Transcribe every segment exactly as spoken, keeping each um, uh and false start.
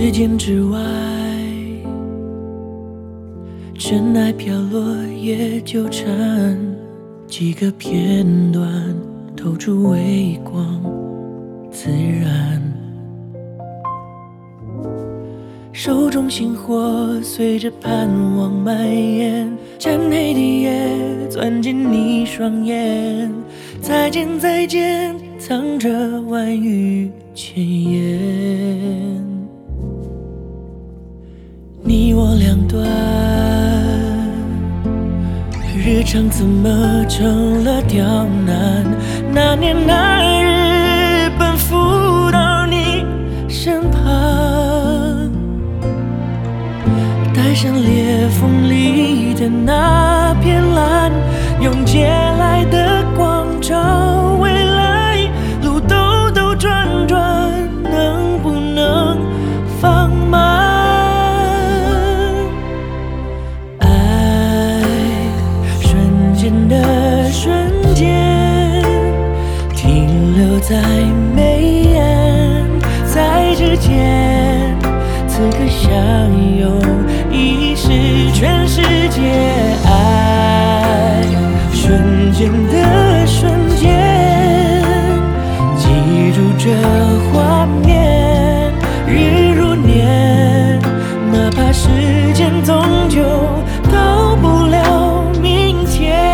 时间之外，尘埃飘落也纠缠，几个片段透出微光，自然。手中星火随着盼望蔓延，沾黑的夜钻进你双眼，再见再见，藏着万语千言。你我两端，日常怎么成了刁难？那年那日奔赴到你身旁，带上裂缝里的那片蓝，用借来的光照未来，路兜兜转转，能不能放慢？爱瞬间的瞬间，停留在眉眼，在指尖，此刻相拥已是全世界。爱瞬间的瞬间，记住这画面，日如年，哪怕时间终究到不了明天。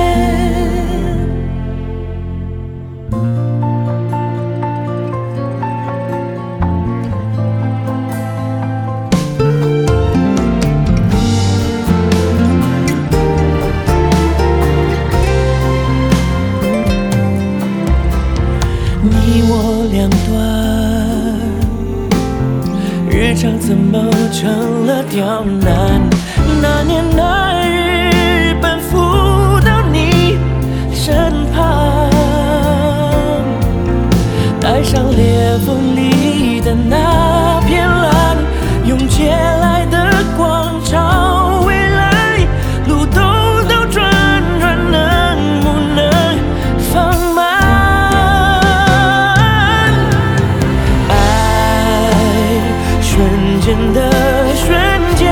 你我两端，日常怎么成了刁难？那年那日奔赴到你身旁，带上裂缝里的那片蓝，用借来的光照未来，路兜兜转转，能不能放慢？瞬间的瞬间，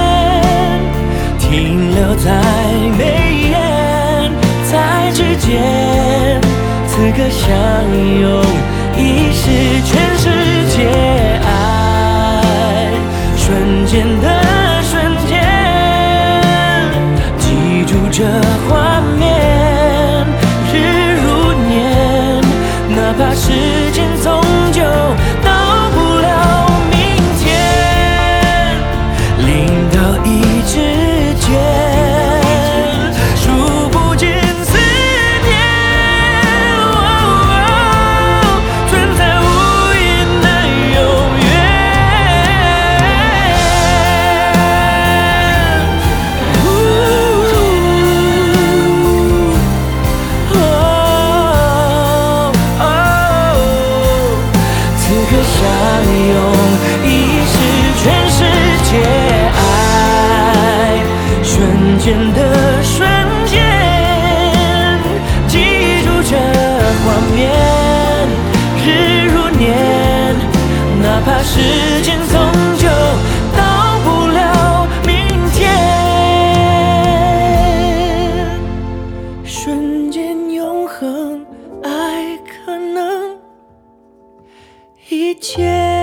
停留在眉眼，在指尖，此刻相拥已是全世界。爱瞬间的瞬间，记住这画面，日如年，哪怕时间终究到不了相拥已是全世界。爱瞬间的瞬间，记住这画面，日如年，哪怕时间终究到不了明天。瞬间永恒，爱可能一切。